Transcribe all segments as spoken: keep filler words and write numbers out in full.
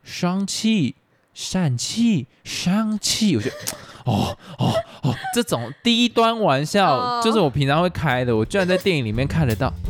伤气、疝气、伤气，我觉得哦哦哦，这种低端玩笑、oh. 就是我平常会开的，我居然在电影里面看得到。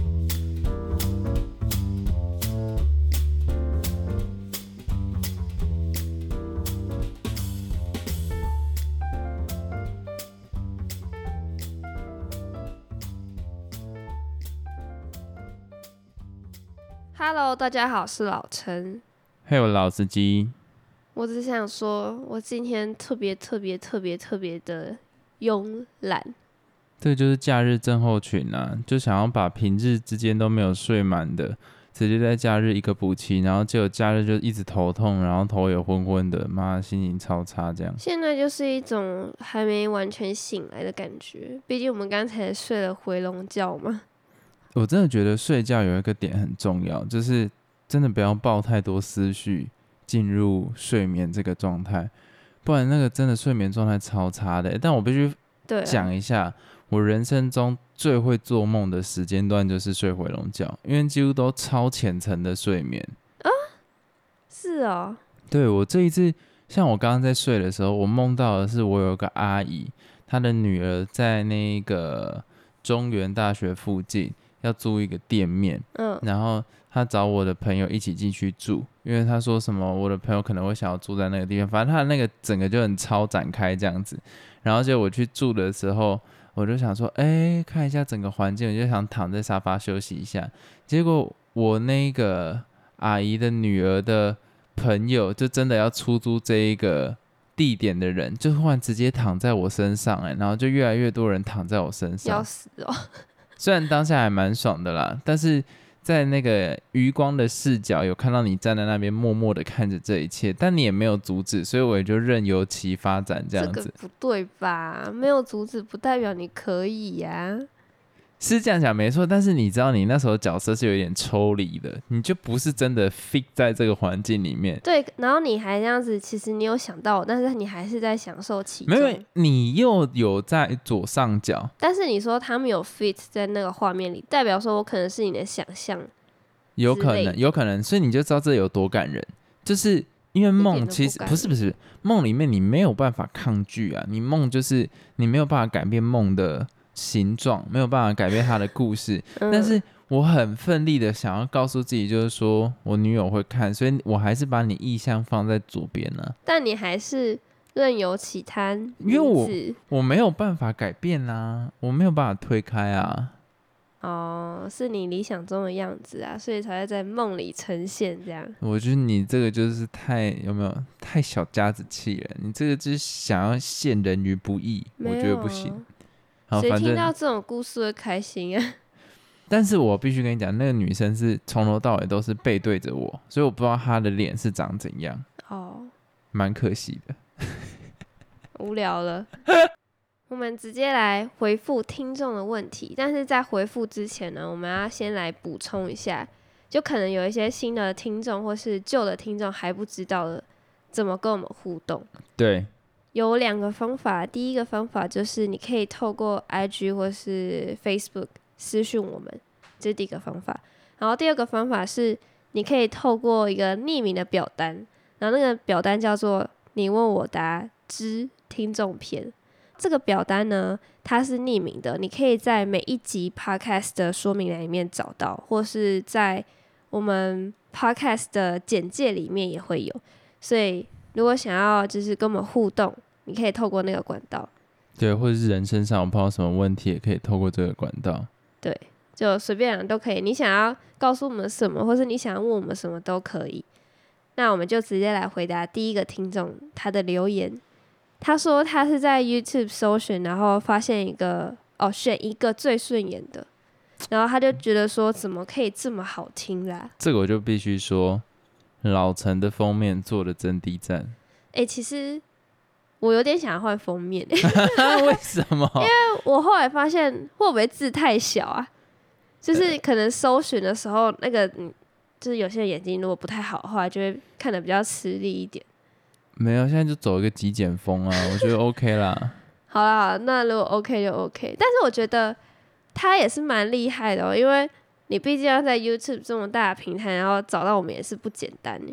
Hello， 大家好，我是老陈。 嘿，我老司机。 我只想说，我今天特别特别特别特别的慵懒。 这个就是假日症候群啊，就想要把平日之间都没有睡满的，直接在假日一个补齐，然后结果假日就一直头痛，然后头也昏昏的，妈，心情超差这样。 现在就是一种还没完全醒来的感觉，毕竟我们刚才睡了回笼觉嘛。 我真的觉得睡觉有一个点很重要，就是真的不要抱太多思绪进入睡眠这个状态，不然那个真的睡眠状态超差的。但我必须讲一下，我人生中最会做梦的时间段就是睡回笼觉，因为几乎都超浅层的睡眠啊。是哦。 对，我这一次，像我刚刚在睡的时候，我梦到的是我有个阿姨，她的女儿在那个中原大学附近要租一个店面，嗯，然后他找我的朋友一起进去住，因为他说什么我的朋友可能会想要住在那个地方，反正他的那个整个就很超展开这样子。然后结果我去住的时候，我就想说，哎、欸，看一下整个环境，我就想躺在沙发休息一下。结果我那个阿姨的女儿的朋友，就真的要出租这一个地点的人，就忽然直接躺在我身上、欸，然后就越来越多人躺在我身上， 要死哦！ 虽然当下还蛮爽的啦，但是在那个余光的视角有看到你站在那边默默的看着这一切，但你也没有阻止，所以我也就任由其发展这样子。 这个不对吧？没有阻止不代表你可以呀、啊。 是这样讲没错，但是你知道你那时候角色是有点抽离的，你就不是真的 fit 在这个环境里面。 对，然后你还这样子，其实你有想到，但是你还是在享受其中。 没有，你又有在左上角， 但是你说他们有 fit 在那个画面里，代表说我可能是你的想象， 有可能，有可能，所以你就知道这有多感人，就是因为梦其实不是不是梦里面你没有办法抗拒啊，你梦就是你没有办法改变梦的形状，没有办法改变他的故事、嗯、但是我很奋力的想要告诉自己，就是说我女友会看，所以我还是把你意象放在左边呢、啊。 但你还是任由其他女子， 因为我我没有办法改变啊，我没有办法推开啊。 哦，是你理想中的样子啊，所以才会在梦里呈现这样。 我觉得你这个就是太有没有太小家子气了，你这个就是想要陷人于不义，我觉得不行。 谁听到这种故事会开心啊？ 但是我必须跟你讲，那个女生是从头到尾都是背对着我，所以我不知道她的脸是长怎样。哦，蛮可惜的。 无聊了。我们直接来回复听众的问题，但是在回复之前呢，我们要先来补充一下，就可能有一些新的听众或是旧的听众还不知道的怎么跟我们互动。 对。 有两个方法，第一个方法就是你可以透过 I G 或是 Facebook 私讯我们，这是第一个方法。然后第二个方法是你可以透过一个匿名的表单，然后那个表单叫做你问我答之听众篇。这个表单呢，它是匿名的，你可以在每一集 Podcast 的说明栏里面找到，或是在我们 Podcast 的简介里面也会有。所以如果想要就是跟我们互动，你可以透过那个管道。 对，或者是人身上有碰到什么问题，也可以透过这个管道。 对，就随便都可以。你想要告诉我们什么，或是你想要问我们什么都可以。那我们就直接来回答第一个听众他的留言。他说他是在 YouTube 搜寻，然后发现一个哦，选一个最顺眼的，然后他就觉得说怎么可以这么好听啦？ 这个我就必须说，老陈的封面做的真低赞。 哎、欸，其实我有点想要换封面。 为什么？ 因为我后来发现会不会字太小啊？就是可能搜寻的时候，那个就是有些人眼睛如果不太好的话，就会看得比较吃力一点。 没有，现在就走一个极简风啊，我觉得 OK 啦。 好啦，那如果 OK 就 OK， 但是我觉得他也是蛮厉害的哦，因为你毕竟要在 YouTube 这么大的平台，然后找到我们也是不简单耶。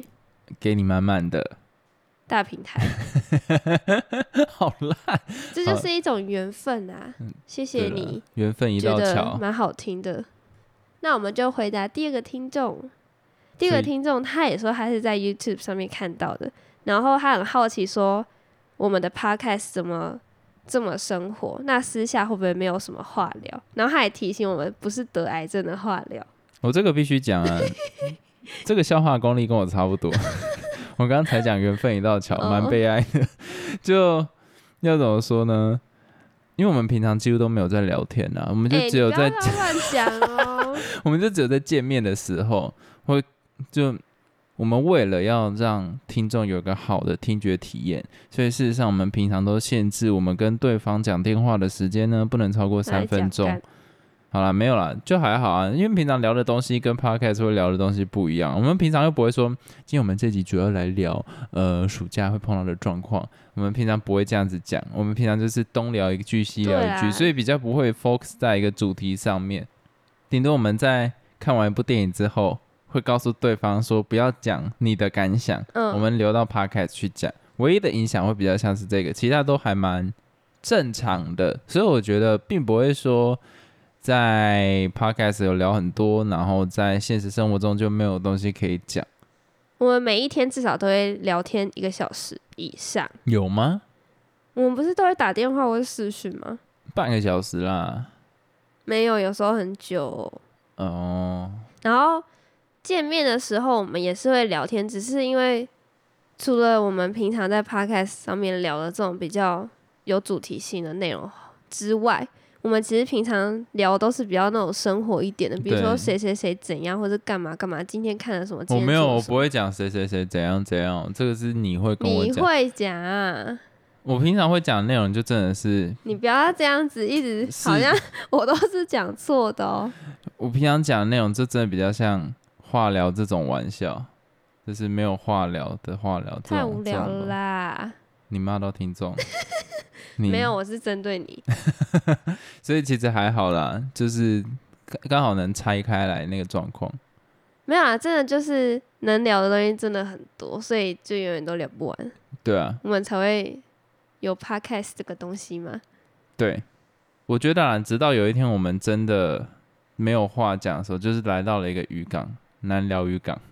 给你满满的大平台。 好烂， 这就是一种缘分啊！谢谢你， 缘分一道桥， 蛮好听的。那我们就回答第二个听众。第二个听众他也说他是在 YouTube 上面看到的，然后他很好奇说我们的 Podcast 怎么这么生活，那私下会不会没有什么话聊？然后他也提醒我们不是得癌症的话聊。 我这个必须讲啊，这个笑话功力跟我差不多。我刚刚才讲缘分一道桥，蛮悲哀的。就要怎么说呢？因为我们平常几乎都没有在聊天啊，我们就只有在、欸、 你不要乱讲哦。 我们就只有在见面的时候会就。我们为了要让听众有一个好的听觉体验，所以事实上我们平常都限制我们跟对方讲电话的时间呢，不能超过三分钟。好啦，没有啦，就还好啊，因为平常聊的东西跟 podcast 会聊的东西不一样。我们平常又不会说，今天我们这集主要来聊呃暑假会碰到的状况，我们平常不会这样子讲。我们平常就是东聊一句西聊一句，所以比较不会 focus 在一个主题上面。顶多我们在看完一部电影之后，会告诉对方说不要讲你的感想、嗯、我们留到 podcast 去讲，唯一的影响会比较像是这个，其他都还蛮正常的，所以我觉得并不会说在 podcast 有聊很多，然后在现实生活中就没有东西可以讲。 我们每一天至少都会聊天一个小时以上。 有吗？ 我们不是都会打电话或是视讯吗？ 半个小时啦。 没有，有时候很久哦。 然后见面的时候我们也是会聊天，只是因为除了我们平常在 podcast 上面聊的这种比较有主题性的内容之外，我们其实平常聊都是比较那种生活一点的，比如说谁谁谁怎样，或者干嘛干嘛，今天看了什么，今天做了什么。 我没有，我不会讲谁谁谁怎样怎样，这个是你会跟我讲。 你会讲啊？ 我平常会讲的内容就真的是， 你不要这样子一直好像我都是讲错的哦。 我平常讲的内容就真的比较像话聊这种玩笑，就是没有话聊的话聊， 太无聊了啦！ 你骂到听众？ 没有，我是针对你。 所以其实还好啦，就是刚好能拆开来那个状况。 没有啊，真的就是能聊的东西真的很多，所以就永远都聊不完。 对啊， 我们才会有 podcast 这个东西嘛。 对，我觉得啊，直到有一天我们真的没有话讲的时候，就是来到了一个渔港，南寮渔港。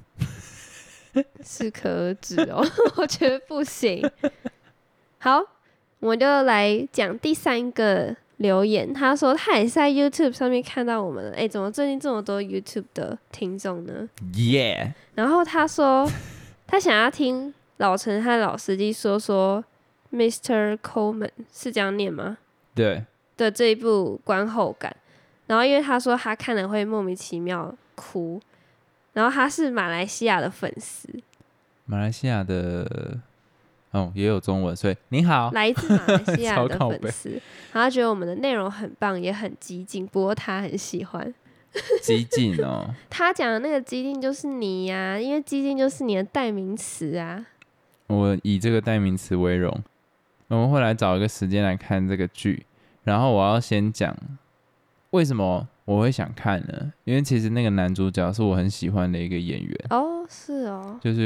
适可而止哦，我觉得不行。好，我们就来讲第三个留言。他说他也是在 YouTube 上面看到我们的，哎、欸，怎么最近这么多 YouTube 的听众呢？ 耶、yeah ！ 然后他说他想要听老陈和老司机说说 Mister Coleman 是这样念吗？ 对。 的这一部观后感。然后因为他说他看了会莫名其妙哭。然后他是马来西亚的粉丝， 马来西亚的哦也有中文，所以你好， 来自马来西亚的粉丝，然后他觉得我们的内容很棒，也很激进，不过他很喜欢。 激进哦， 他讲的那个激进就是你呀、啊，因为激进就是你的代名词啊。 我以这个代名词为荣。我们会来找一个时间来看这个剧，然后我要先讲为什么我会想看呢？因为其实那个男主角是我很喜欢的一个演员哦，是哦， 就是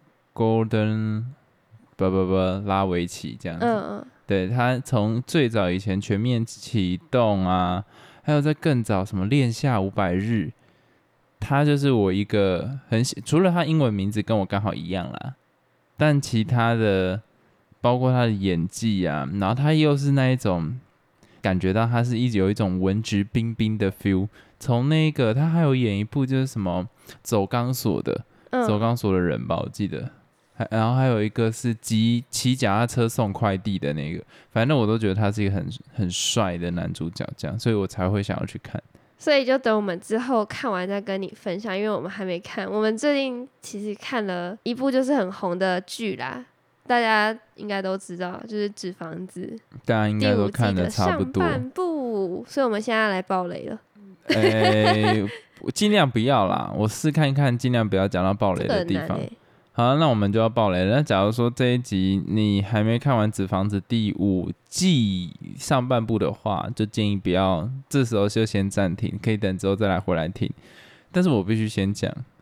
Gordon 不不不拉维奇这样子。嗯嗯，对，他从最早以前全面启动啊，还有在更早什么恋夏五百日，他就是我一个很喜，除了他英文名字跟我刚好一样啦，但其他的包括他的演技啊，然后他又是那一种。感觉到他是一直有一种文质彬彬的 feel。从那个他还有演一部就是什么走钢索的，嗯、走钢索的人吧，我记得。然后还有一个是骑骑脚踏车送快递的那个，反正我都觉得他是一个很很帅的男主角，这样，所以我才会想要去看。 所以就等我们之后看完再跟你分享，因为我们还没看。我们最近其实看了一部就是很红的剧啦。大家应该都知道，就是《纸房子》， 大家应该都看得差不多。 上半部，所以我们现在来爆雷了。 欸、我尽量不要啦，我试看一看，尽量不要讲到爆雷的地方。欸、好，那我们就要爆雷了。那假如说这一集你还没看完《纸房子》第五季上半部的话，就建议不要，这时候就先暂停，可以等之后再来回来听。但是我必须先讲，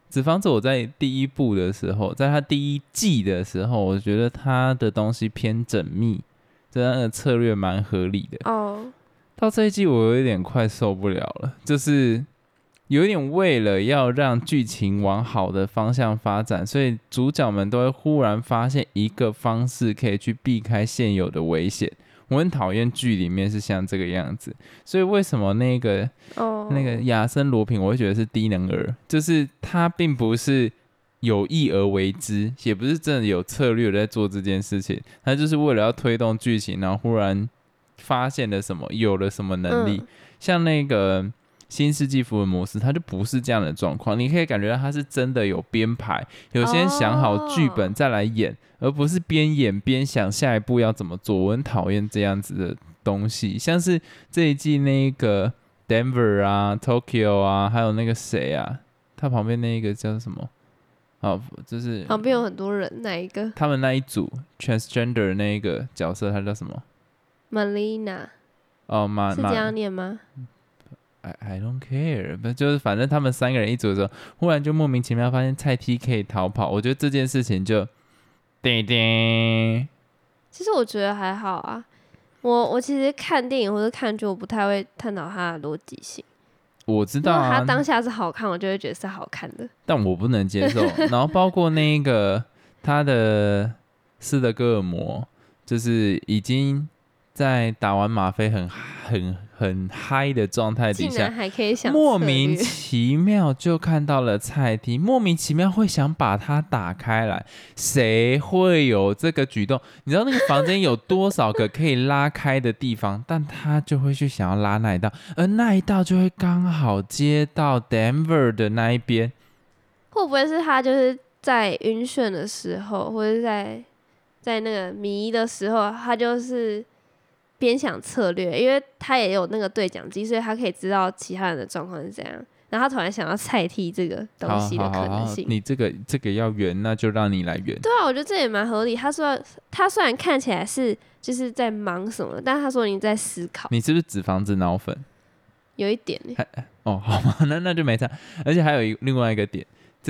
纸房子我在第一部的时候，在他第一季的时候，我觉得他的东西偏缜密，这样的策略蛮合理的。 哦、oh. 到这一季我有一点快受不了了，就是有一点为了要让剧情往好的方向发展，所以主角们都会忽然发现一个方式可以去避开现有的危险。我很讨厌剧里面是像这个样子，所以为什么那个、oh. 那个亚森罗平我会觉得是低能儿，就是他并不是有意而为之，也不是真的有策略在做这件事情，他就是为了要推动剧情，然后忽然发现了什么，有了什么能力、嗯、像那个新世纪福尔摩斯他就不是这样的状况，你可以感觉到他是真的有编排，有先想好剧本再来演、oh. 而不是边演边想下一步要怎么做。我很讨厌这样子的东西，像是这一季那个 Denver 啊 Tokyo 啊，还有那个谁啊，他旁边那个叫什么、哦、就是旁边有很多人，哪一个？ 他们那一组 transgender 那一个角色他叫什么？ Melina 哦，马是这样念吗 ？I, I don't care， 就是反正他们三个人一组的时候，忽然就莫名其妙发现菜 T 可以逃跑，我觉得这件事情就叮叮。 其实我觉得还好啊，我我其实看电影或者看剧，我不太会探讨它的逻辑性。 我知道啊， 它当下是好看，我就会觉得是好看的， 但我不能接受。然后包括那个他的斯德哥尔摩，就是已经在打完吗啡很很很嗨的状态底下， 竟然还可以想莫名其妙就看到了菜 T， 莫名其妙会想把它打开来，谁会有这个举动？你知道那个房间有多少个可以拉开的地方，但他就会去想要拉那一道，而那一道就会刚好接到 Denver 的那一边。 会不会是他就是在晕眩的时候，或者在在那个迷的时候，他就是边想策略，因为他也有那个对讲机，所以他可以知道其他人的状况是怎样。然后他突然想要菜 T 这个东西的可能性。好好好好， 你这个这个要圆，那就让你来圆。 对啊，我觉得这也蛮合理。他说他虽然看起来是就是在忙什么，但他说你在思考。 你是不是纸房子脑粉？ 有一点、欸。 哦，好吗？那那就没差。而且还有一另外一个点，就是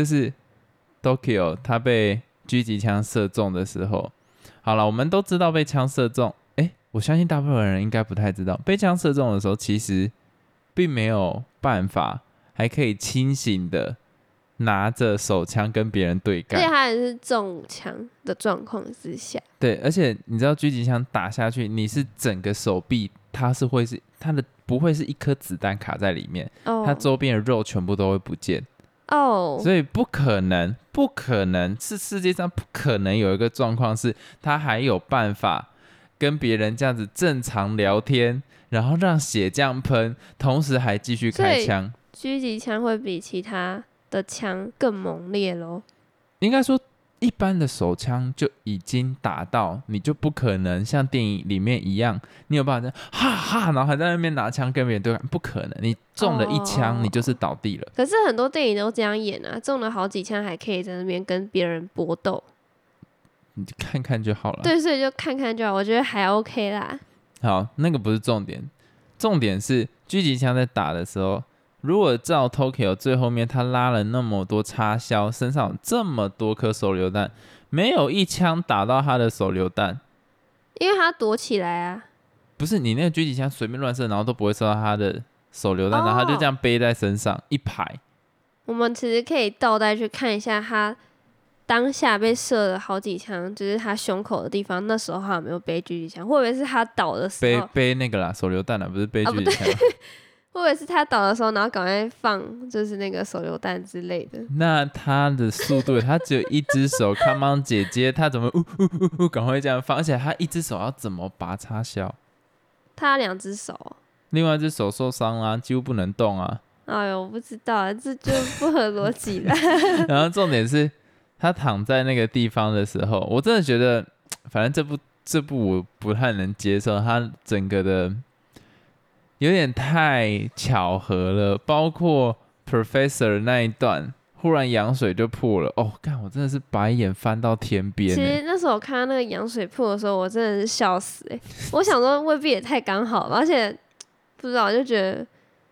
Tokyo 他被狙击枪射中的时候，好了，我们都知道被枪射中。我相信大部分人应该不太知道，被枪射中的时候，其实并没有办法，还可以清醒的拿着手枪跟别人对干。 而且他也是中枪的状况之下。 对，而且你知道狙击枪打下去，你是整个手臂，它是会是它的不会是一颗子弹卡在里面，哦、它周边的肉全部都会不见。哦，所以不可能，不可能是世界上不可能有一个状况是，他还有办法跟别人这样子正常聊天，然后让血这样喷，同时还继续开枪。 狙击枪会比其他的枪更猛烈咯。 应该说一般的手枪就已经打到，你就不可能像电影里面一样，你有办法哈哈，然后还在那边拿枪跟别人对抗，不可能，你中了一枪、哦、你就是倒地了。 可是很多电影都这样演啊，中了好几枪还可以在那边跟别人搏斗。 你就看看就好了。 对，所以就看看就好，我觉得还 OK 啦。 好，那个不是重点，重点是狙击枪在打的时候，如果照 Tokyo 最后面他拉了那么多插销，身上有这么多颗手榴弹，没有一枪打到他的手榴弹， 因为他躲起来啊。 不是，你那个狙击枪随便乱射，然后都不会射到他的手榴弹，哦、然后他就这样背在身上一排。 我们其实可以倒带去看一下他当下被射了好几枪，就是他胸口的地方，那时候他有没有背狙击枪？会不会是他倒的时候背背那个啦，手榴弹啦，不是背狙击枪。啊、 会不会是他倒的时候，然后赶快放就是那个手榴弹之类的？ 那他的速度，他只有一只手，Come on 姐姐，他怎么呜呜呜呜赶快这样放？而且他一只手要怎么拔插销？ 他两只手， 另外一只手受伤啦、啊，几乎不能动啊。 哎呦，我不知道，这就不合逻辑了。 然后重点是。他躺在那个地方的时候，我真的觉得，反正这部这部我不太能接受，他整个的有点太巧合了，包括 Professor 那一段，忽然羊水就破了，哦，干，我真的是白眼翻到天边。 其实那时候我看到那个羊水破的时候，我真的是笑死哎、欸！我想说未必也太刚好了，而且不知道就觉得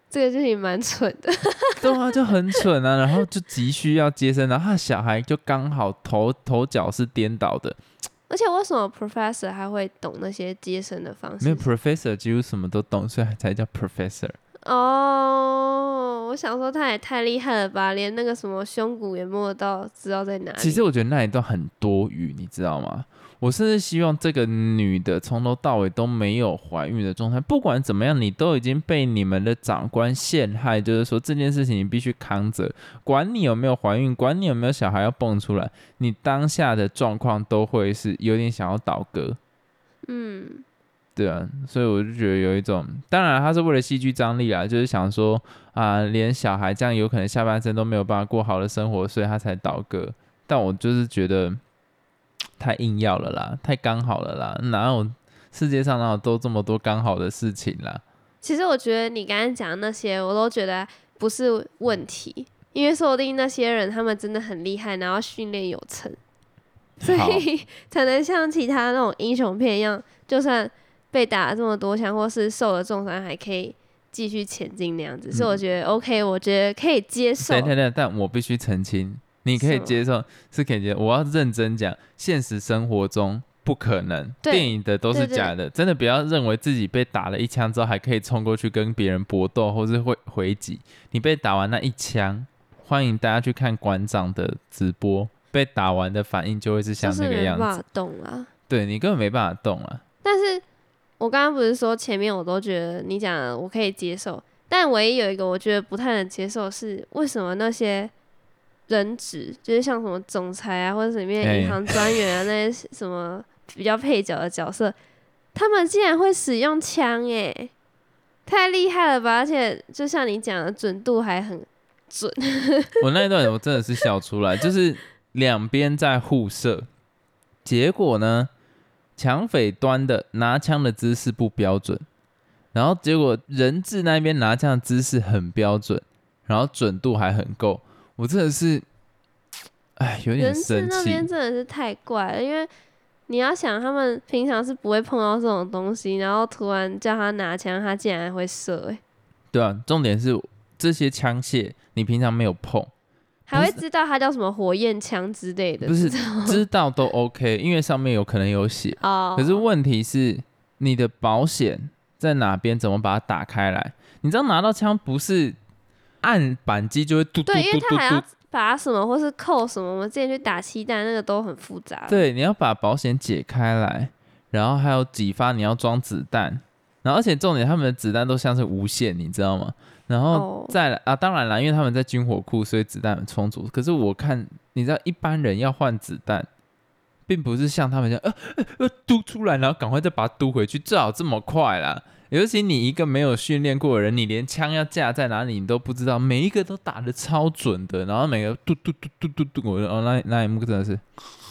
这个剧情蛮蠢的。 对啊，就很蠢啊，然后就急需要接生，然后他的小孩就刚好头头脚是颠倒的。 而且为什么 professor 还会懂那些接生的方式？ 没有 professor 几乎什么都懂，所以才叫 professor。 哦，我想说他也太厉害了吧，连那个什么胸骨也摸得到，知道在哪里。 其实我觉得那一段很多余，你知道吗？我甚至希望这个女的从头到尾都没有怀孕的状态，不管怎么样，你都已经被你们的长官陷害，就是说这件事情你必须扛责，管你有没有怀孕，管你有没有小孩要蹦出来，你当下的状况都会是有点想要倒戈。 嗯， 对啊，所以我就觉得有一种，当然他是为了戏剧张力啦，就是想说啊，连小孩这样有可能下半生都没有办法过好的生活，所以他才倒戈。但我就是觉得太硬要了啦，太刚好了啦，哪有世界上哪有都这么多刚好的事情啦？ 其实我觉得你刚才讲的那些，我都觉得不是问题，因为说不定那些人他们真的很厉害，然后训练有成，所以才能像其他那种英雄片一样，就算被打了这么多枪，或是受了重伤，还可以继续前进那样子。嗯、所以我觉得 OK， 我觉得可以接受。 对对对，但我必须澄清。你可以接受，是可以接受。我要认真讲，现实生活中不可能，电影的都是假的。对对对，真的不要认为自己被打了一枪之后还可以冲过去跟别人搏斗，或是会回击。你被打完那一枪，欢迎大家去看馆长的直播，被打完的反应就会是像那个样子。就是没办法动啦。 对，你根本没办法动啦。 但是我刚刚不是说前面我都觉得你讲的我可以接受，但唯一有一个我觉得不太能接受是为什么那些人质就是像什么总裁啊，或者里面银行专员啊、欸、那些什么比较配角的角色，他们竟然会使用枪耶、欸，太厉害了吧！而且就像你讲的，准度还很准。 我那一段我真的是笑出来，就是两边在互射，结果呢，抢匪端的拿枪的姿势不标准，然后结果人质那边拿枪的姿势很标准，然后准度还很够。我真的是，哎，有点生气。 人质那边真的是太怪了，因为你要想，他们平常是不会碰到这种东西，然后突然叫他拿枪，他竟然会射、欸。 对啊，重点是这些枪械你平常没有碰， 还会知道它叫什么火焰枪之类的。 不是知道都 OK， 因为上面有可能有写。哦。可是问题是，你的保险在哪边？怎么把它打开来？你知道拿到枪不是按扳机就会嘟嘟嘟嘟嘟， 对，因为他还要拔什么或是扣什么，我们之前去打气弹那个都很复杂。 对，你要把保险解开来，然后还有几发你要装子弹，然后而且重点他们的子弹都像是无限，你知道吗？然后再来、oh. 啊，当然啦，因为他们在军火库，所以子弹很充足。可是我看，你知道一般人要换子弹，并不是像他们这样呃呃呃嘟出来，然后赶快再把它嘟回去，最好这么快啦。尤其你一个没有训练过的人，你连枪要架在哪里你都不知道，每一个都打得超准的，然后每个嘟嘟嘟嘟嘟嘟，我哦那那一幕真的是，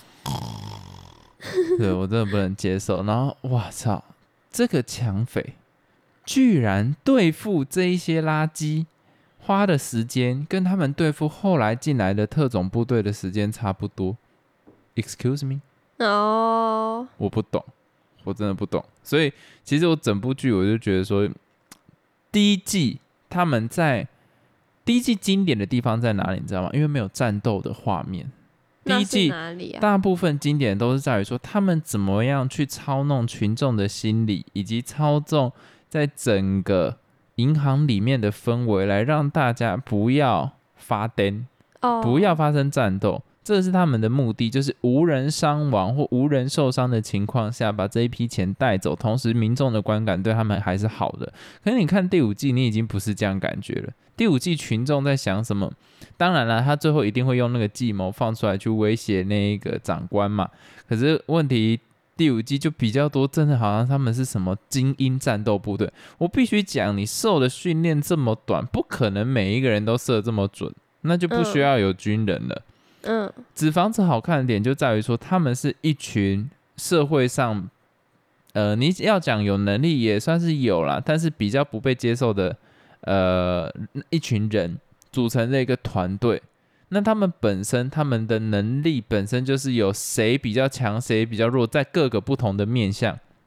对我真的不能接受。然后哇操，这个抢匪居然对付这一些垃圾，花的时间跟他们对付后来进来的特种部队的时间差不多。Excuse me？ 哦、oh. ，我不懂。我真的不懂，所以其实我整部剧我就觉得说，第一季他们在第一季经典的地方在哪里，你知道吗？因为没有战斗的画面。第一季大部分经典都是在于说他们怎么样去操弄群众的心理，以及操纵在整个银行里面的氛围，来让大家不要发癫， oh. 不要发生战斗。这是他们的目的，就是无人伤亡或无人受伤的情况下把这一批钱带走，同时民众的观感对他们还是好的。可是你看第五季你已经不是这样感觉了，第五季群众在想什么？当然了，他最后一定会用那个计谋放出来去威胁那个长官嘛。可是问题第五季就比较多，真的好像他们是什么精英战斗部队。我必须讲，你受的训练这么短，不可能每一个人都射这么准，那就不需要有军人了。嗯嗯，纸房子好看的点就在于说，他们是一群社会上，呃，你要讲有能力也算是有啦，但是比较不被接受的，呃，一群人组成了一个团队。那他们本身，他们的能力本身就是有谁比较强，谁比较弱，在各个不同的面向。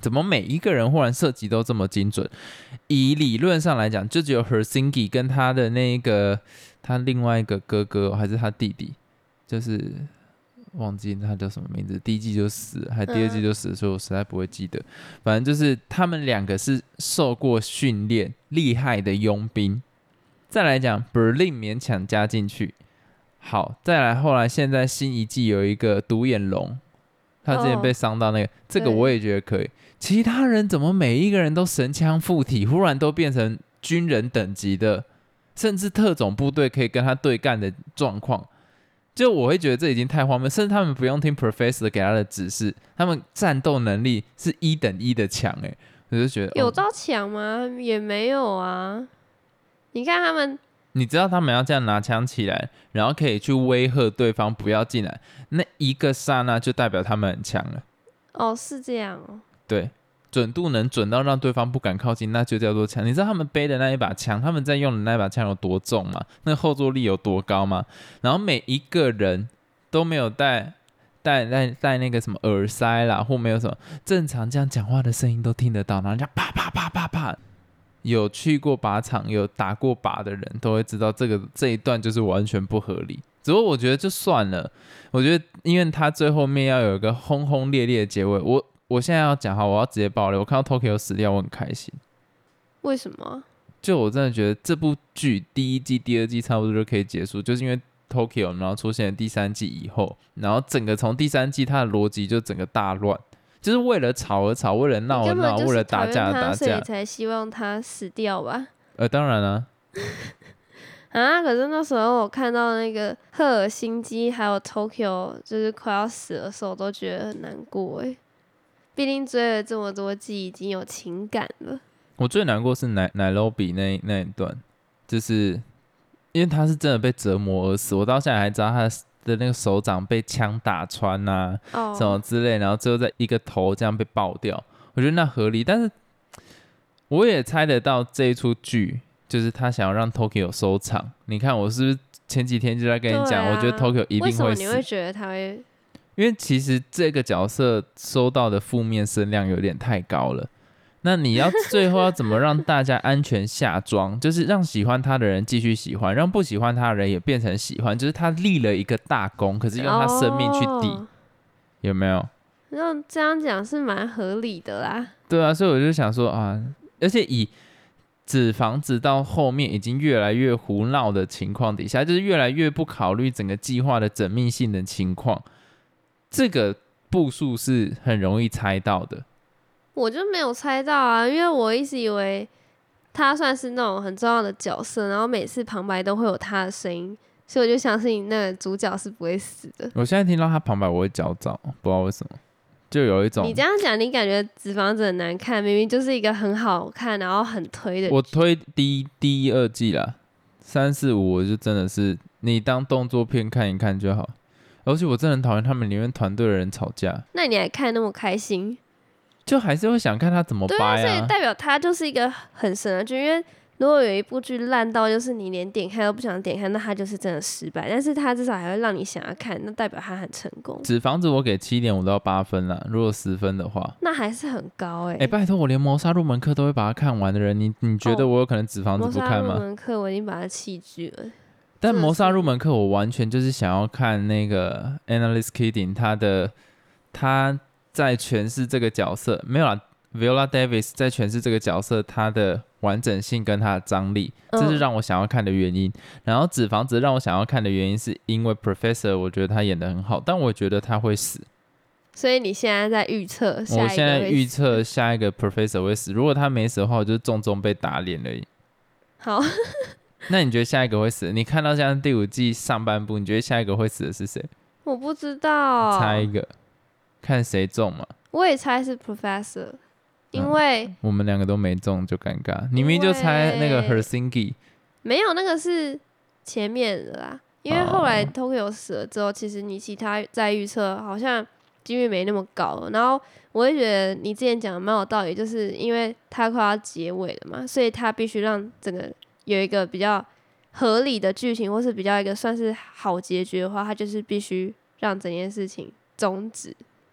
怎么每一个人忽然设计都这么精准？以理论上来讲，就只有 Helsinki 跟他的那个他另外一个哥哥还是他弟弟，就是忘记他叫什么名字，第一季就死了，还第二季就死了，所以我实在不会记得。反正就是他们两个是受过训练、厉害的佣兵。再来讲 Berlin 勉强加进去，好，再来后来现在新一季有一个独眼龙，他之前被伤到那个，哦、这个我也觉得可以。其他人怎么每一个人都神枪附体，忽然都变成军人等级的，甚至特种部队可以跟他对干的状况？就我会觉得这已经太荒谬，甚至他们不用听 Professor 给他的指示，他们战斗能力是一等一的强哎，我就觉得有到强吗？也没有啊。你看他们， 你知道他们要这样拿枪起来，然后可以去威吓对方不要进来，那一个刹那就代表他们很强了。 哦，是这样哦。 对，准度能准到让对方不敢靠近，那就叫做枪。你知道他们背的那一把枪，他们在用的那一把枪有多重吗？那后坐力有多高吗？然后每一个人都没有带带带带那个什么耳塞啦，或没有什么正常这样讲话的声音都听得到，然后人家啪啪啪啪啪。有去过靶场、有打过靶的人都会知道，这个这一段就是完全不合理。只不过我觉得就算了，我觉得因为他最后面要有一个轰轰烈烈的结尾，我我现在要讲好，我要直接爆雷。我看到 Tokyo 死掉，我很开心。 为什么？ 就我真的觉得这部剧第一季、第二季差不多就可以结束，就是因为 Tokyo 然后出现了第三季以后，然后整个从第三季它的逻辑就整个大乱。就是为了吵而吵，为了闹而闹，为了打架而打架， 所以才希望他死掉吧？ 呃，当然了、 啊。啊！可是那时候我看到那个赫尔辛基还有 Tokyo 就是快要死的时候，我都觉得很难过哎。毕竟追了这么多季，已经有情感了。 我最难过是奈奈罗比那那一段，就是因为他是真的被折磨而死，我到现在还知道他的那个手掌被枪打穿啊、oh. 什么之类，然后最后再一个头这样被爆掉，我觉得那合理。但是我也猜得到这一出剧就是他想要让 Tokyo 收场。你看我是不是前几天就在跟你讲、啊、我觉得 Tokyo 一定会死。为什么你会觉得他会？ 因为其实这个角色收到的负面声量有点太高了，那你要最后要怎么让大家安全下庄？就是让喜欢他的人继续喜欢，让不喜欢他的人也变成喜欢，就是他立了一个大功，可是用他生命去抵、哦、有没有？ 那这样讲是蛮合理的啦。 对啊，所以我就想说啊，而且以纸房子到后面已经越来越胡闹的情况底下，就是越来越不考虑整个计划的缜密性的情况，这个步数是很容易猜到的。 我就没有猜到啊，因为我一直以为他算是那种很重要的角色，然后每次旁白都会有他的声音，所以我就相信那个主角是不会死的。 我现在听到他旁白我会焦躁，不知道为什么，就有一种你这样讲，你感觉《纸房子》很难看，明明就是一个很好看然后很推的剧。 我推第一、第一、二季啦，三四五我就真的是你当动作片看一看就好。而且我真的很讨厌他们里面团队的人吵架。 那你还看那么开心？ 就还是会想看他怎么掰啊。 对啊，所以代表他就是一个很神的剧。因为如果有一部剧烂到就是你连点开都不想点开，那他就是真的失败。但是他至少还会让你想要看，那代表他很成功。 纸房子我给七点五到八分啦，如果十分的话， 那还是很高哎、欸。 哎、欸，拜托，我连谋杀入门课都会把它看完的人，你你觉得我有可能纸房子不看吗？谋杀入门课我已经把它弃剧了。 但谋杀入门课我完全就是想要看那个 Annalise Keating 他的他在诠释这个角色，没有啦 Viola Davis 在诠释这个角色他的完整性跟他的张力，这是让我想要看的原因、嗯、然后纸房子让我想要看的原因是因为 Professor 我觉得他演得很好，但我觉得他会死。 所以你现在在预测下一个会死？ 我现在预测下一个 Professor 会死，如果他没死的话我就重重被打脸而已。 好那你觉得下一个会死？你看到现在第五季上半部，你觉得下一个会死的是谁？ 我不知道， 猜一个，看谁中嘛。 我也猜是 Professor， 因为、 嗯、我们两个都没中就尴尬。你明明就猜那个 Helsinki， 没有，那个是前面的啦。因为后来 Tokyo 死了之后，其实你其他在预测好像几率没那么高了。然后我会觉得你之前讲的蛮有道理，就是因为他快要结尾了嘛，所以他必须让整个有一个比较合理的剧情，或是比较一个算是好结局的话，他就是必须让整件事情终止。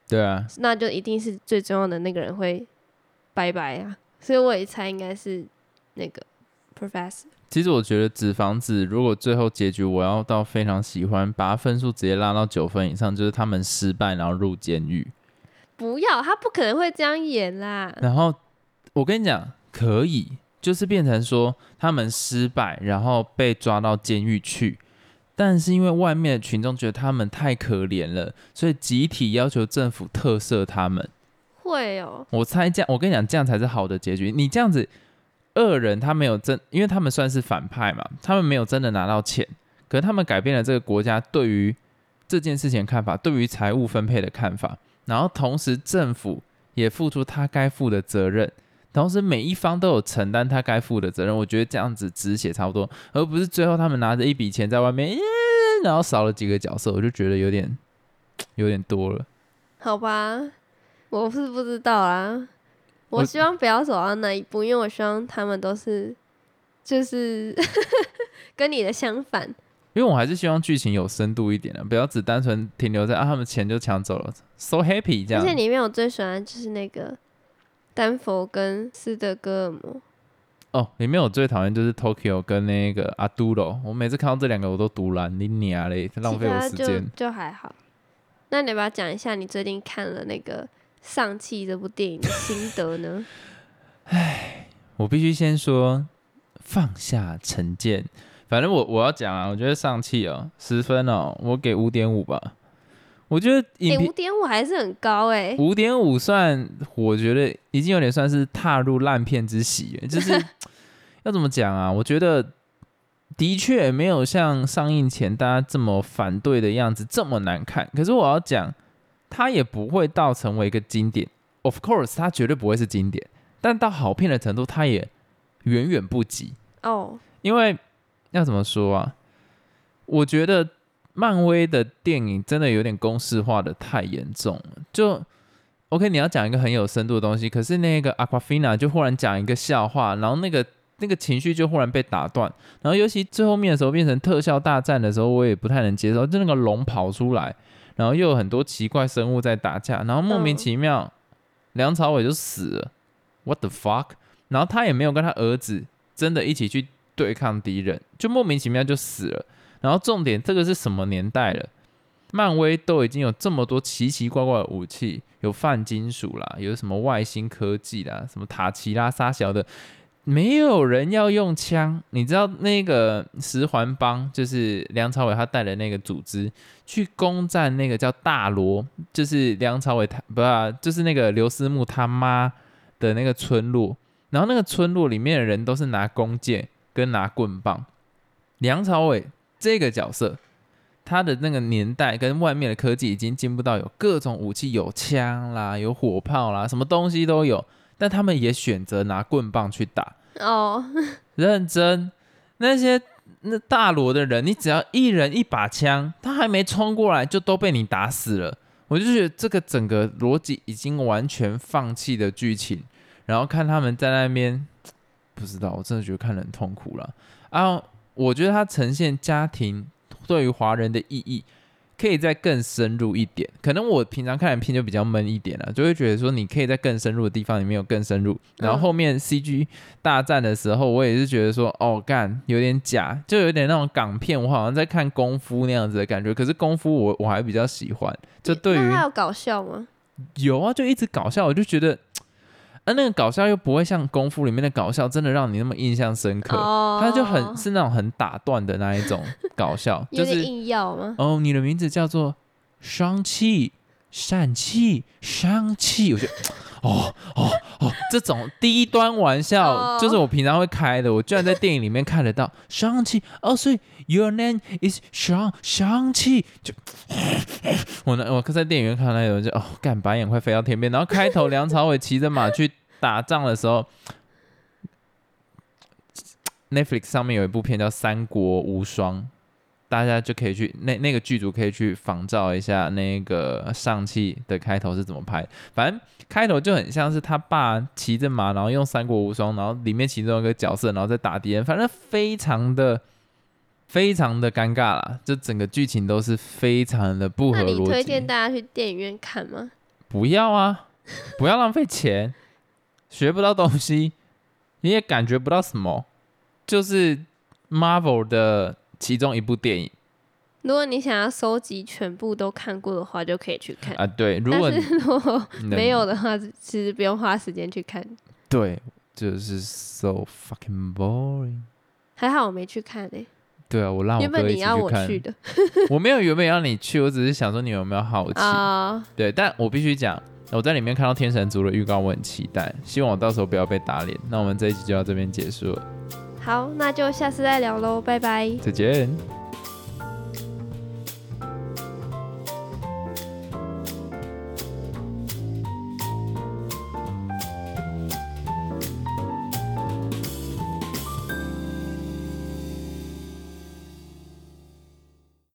对啊， 那就一定是最重要的那个人会拜拜啊。所以我也猜应该是那个 Professor。 其实我觉得纸房子如果最后结局我要到非常喜欢，把他分数直接拉到九分以上，就是他们失败然后入监狱。 不要，他不可能会这样演啦。 然后我跟你讲，可以，就是变成说他们失败，然后被抓到监狱去，但是因为外面的群众觉得他们太可怜了，所以集体要求政府特赦他们。 会哦， 我猜这样，我跟你讲，这样才是好的结局。你这样子，恶人他没有真，因为他们算是反派嘛，他们没有真的拿到钱，可是他们改变了这个国家对于这件事情的看法，对于财务分配的看法，然后同时政府也付出他该负的责任，同时每一方都有承担他该负的责任。我觉得这样子止血差不多，而不是最后他们拿着一笔钱在外面，然后少了几个角色，我就觉得有点有点多了。 好吧，我是不知道啊。我希望不要走到那一步，因为我希望他们都是就是跟你的相反。 因为我还是希望剧情有深度一点的，不要只单纯停留在啊他们钱就抢走了 ，so happy 这样。 而且里面我最喜欢的就是那个丹佛跟斯德哥尔摩。 哦，里面我最讨厌就是 Tokyo 跟那个阿杜罗，我每次看到这两个我都毒烂，你娘嘞，浪费我时间。 就就还好。那你要不要讲一下你最近看了那个《上汽》这部电影的心得呢？ 唉，我必须先说放下成见。反正我我要讲啊，我觉得上汽哦，十分哦，我给五点五吧。我觉得影评五点五还是很高哎、欸， 五点五算我觉得已经有点算是踏入烂片之喜了，就是要怎么讲啊？我觉得的确没有像上映前大家这么反对的样子这么难看，可是我要讲，它也不会到成为一个经典。Of course， 它绝对不会是经典，但到好片的程度，它也远远不及哦。Oh. 因为要怎么说啊？我觉得漫威的电影真的有点公式化的太严重了。就 OK， 你要讲一个很有深度的东西，可是那个 Aquafina 就忽然讲一个笑话，然后那个那个情绪就忽然被打断，然后尤其最后面的时候变成特效大战的时候，我也不太能接受。就那个龙跑出来，然后又有很多奇怪生物在打架，然后莫名其妙、嗯、梁朝伟就死了 ，What the fuck？ 然后他也没有跟他儿子真的一起去对抗敌人，就莫名其妙就死了。然后重点，这个是什么年代了？漫威都已经有这么多奇奇怪怪的武器，有泛金属啦，有什么外星科技啦，什么塔奇拉沙小的，没有人要用枪。你知道那个十环帮，就是梁朝伟他带的那个组织去攻占那个叫大罗，就是梁朝伟他不、啊、就是那个刘思慕他妈的那个村落。然后那个村落里面的人都是拿弓箭跟拿棍棒。梁朝伟这个角色，他的那个年代跟外面的科技已经进步到有各种武器，有枪啦，有火炮啦，什么东西都有，但他们也选择拿棍棒去打。 哦， 认真，那些那大罗的人，你只要一人一把枪，他还没冲过来就都被你打死了。我就觉得这个整个逻辑已经完全放弃的剧情，然后看他们在那边，不知道，我真的觉得看得很痛苦了啊！我觉得它呈现家庭对于华人的意义可以再更深入一点，可能我平常看的片就比较闷一点了，就会觉得说你可以在更深入的地方里面有更深入，然后后面 C G 大战的时候我也是觉得说哦干有点假，就有点那种港片，我好像在看功夫那样子的感觉，可是功夫我我还比较喜欢，就对于那还有搞笑吗？ 有啊，就一直搞笑，我就觉得啊，那个搞笑又不会像功夫里面的搞笑真的让你那么印象深刻，它、oh. 就很是那种很打断的那一种搞笑， 有点硬要吗？ 哦，你的名字叫做商气、善气、商气，我觉得哦哦哦，这种低端玩笑、oh. 就是我平常会开的，我居然在电影里面看得到商气哦，所以 Your name is 商商气，就我我在电影院看到那种就哦，干白眼快飞到天边。然后开头梁朝伟骑着马去打仗的时候，Netflix 上面有一部片叫《三国无双》，大家就可以去那那个剧组可以去仿照一下那个上汽的开头是怎么拍的。反正开头就很像是他爸骑着马，然后用《三国无双》，然后里面其中一个角色，然后再打敌人，反正非常的。非常的尴尬啦，就整个剧情都是非常的不合逻辑。 那你推荐大家去电影院看吗？ 不要啊，不要浪费钱，学不到东西，你也感觉不到什么，就是 Marvel 的其中一部电影。 如果你想要收集全部都看过的话，就可以去看啊。对，如果但是如果没有的话，其实不用花时间去看。 对，就是 so fucking boring。 还好我没去看诶、欸。 对啊，我让我哥一起去看。原本你要我去的， 我没有原本要你去，我只是想说你有没有好奇。 uh... 对，但我必须讲，我在里面看到天神族的预告，我很期待，希望我到时候不要被打脸。那我们这一集就到这边结束了。 好，那就下次再聊喽，拜拜， 再见。